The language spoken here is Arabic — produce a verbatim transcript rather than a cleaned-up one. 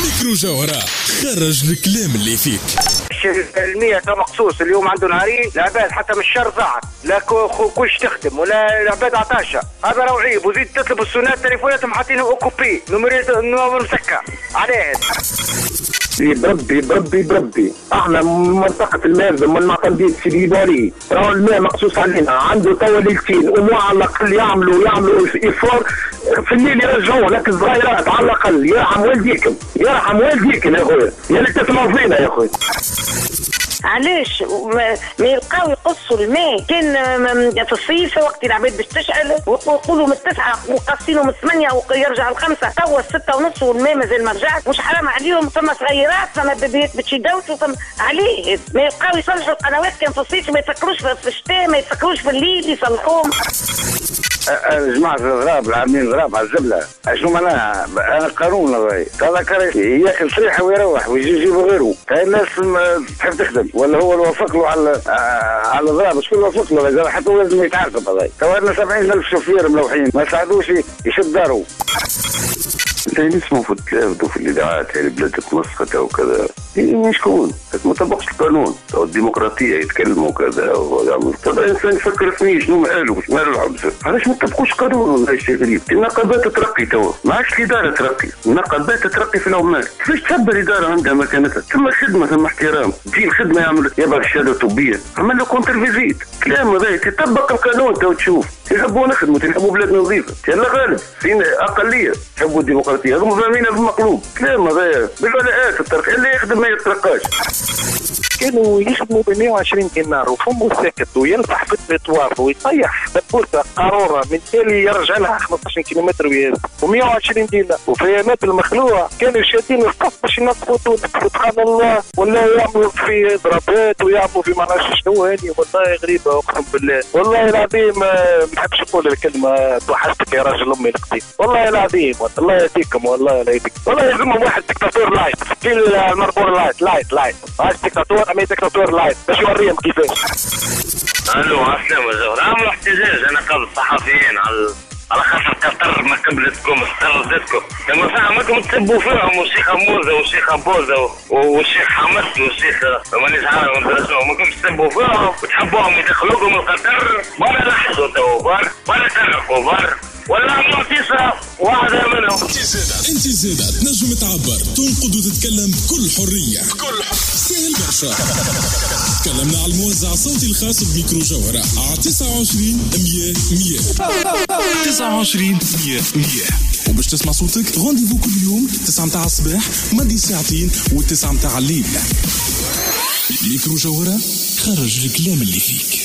ميكرو جوهرة خرج الكلام اللي فيك. المية مقصوص اليوم عنده نهارين العباد حتى مش شهر ضاعت لا كلش تخدم ولا العباد عطاشة، هذا راهو عيب. وزيد تطلب السونات تليفوناتهم حاطينه اوكوبي نمر مسكر عليه. بربي بربي بربي احنا منطقة الماردة من معتمدين في ديباري راهو الماء مقصوص علينا، عنده توا ليلتين ومو على الاقل يعملوا يعملوا ايفور في الليل يرجعوا لك الصغيرات على الاقل. يرحم والديكم يرحم والديكم يا خويا، يا اللي تسمعوا فينا يا خويا. علاش ما يلقاو يقصوا الماء؟ كان في الصيف وقت العباد باش تشعل ويقولوا من التسعه وقاصينه من الثمانيه ويرجع الخمسه، توا السته ونص والماء مازال ما رجعش. مش حرام عليهم؟ فما صغيرات فما بيبيات باش يدوسوا فما عليه ما يبقاو يصلحوا القنوات. كان في الصيف ما يفكروش في الشتاء، ما يفكروش في الليل يصلحوهم. جماعة الغراب العاملين الغراب على الزبلة شنو معناها؟ أنا قانون راهي هذا كراسي ياكل صريحة ويروح ويجي يجيب غيره. هاي الناس تحب تخدم ولا هو اللي وافق له على على الغراب؟ شكون اللي وافق له؟ حتى هو لازم يتعاقب. هذا توا لنا سبعين ألف شوفير ملوحين ما ساعدوش يشد دارو. اللي اسمه في التلفزيون في الاذاعات يعني بلادك مسخطه وكذا يعني شكون؟ ما طبقش القانون او الديمقراطيه يتكلموا كذا ويعملوا. طبعا الانسان يفكر فيه شنو ماله مش ماله الحبس. علاش ما طبقوش قانون؟ والله شيء غريب. النقابات ترقي توا ما عادش الاداره ترقي، النقابات ترقي في العمال. كيفاش تحب الاداره عندها مكانتها؟ ثم خدمه ثم احترام، تجي الخدمه يعمل يبغى الشهاده الطبيه عمل له كونتر فيزيت. كلام هذا تطبق القانون تو تشوف. يحبوا نخدموا يحبوا بلادنا نظيفه، يلا غالب فينا اقليه يحبوا الديمقراطيه هم فاهمينها بالمقلوب. كلام هذا بالولاءات الترقيه اللي يخدم ما يترقاش. كانوا يخدموا ب مئة وعشرين دينار وفمه ساكت ويلصح في التطواف ويطيح دبوسه قاروره من تالي يرجع لها خمسطاش كيلومتر ويهز و100 وعشرين دينار. وفي ايامات المخلوع كانوا شادين الصف باش ينظفوا تونس سبحان الله، ولا يعملوا في ضربات ويعملوا في ما نعرفش شنو. هذه والله غريبه اقسم بالله والله العظيم. ما نحبش نقول الكلمه توحشتك يا راجل امي القديم والله العظيم. الله يهديكم والله لا يهديك والله. يلزمهم واحد ديكتاتور لايت في المربور لايت لايت لايت هاي ديكتاتور أمي ديكتاتور لايت باش يوريهم كيفاش. الو عسلامة زهر. عملوا احتجاج انا قبل الصحفيين على على خاطر قطر ما قبلتكم استردتكم. لما فهمكم تسبوا فيهم والشيخ موزة والشيخ بوزة والشيخ حمد والشيخ مانيش عارف ندرسوهم. ما كنتش تسبوا فيهم وتحبوهم يدخلوكم القطر ولا لحظوا تو بار ولا ترقوا بار ولا معطيسة واحدة منهم. انت زيادة تنجم تعبر تنقد وتتكلم بكل حرية بكل حرية. سهل برشا. تكلمنا على الموزع الصوتي الخاص بميكرو جوهرة على تسعة وعشرين مية مية تسعة وعشرين مية مية. وباش تسمع صوتك رونديفو كل يوم تسعة متاع الصباح مدي ساعتين وتسعة متاع الليل. ميكرو جوهرة خرج الكلام اللي فيك.